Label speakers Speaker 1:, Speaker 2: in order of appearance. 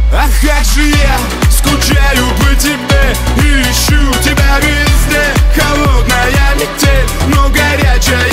Speaker 1: Ах, как же я скучаю по тебе и ищу тебя везде. Холодная метель, но горячая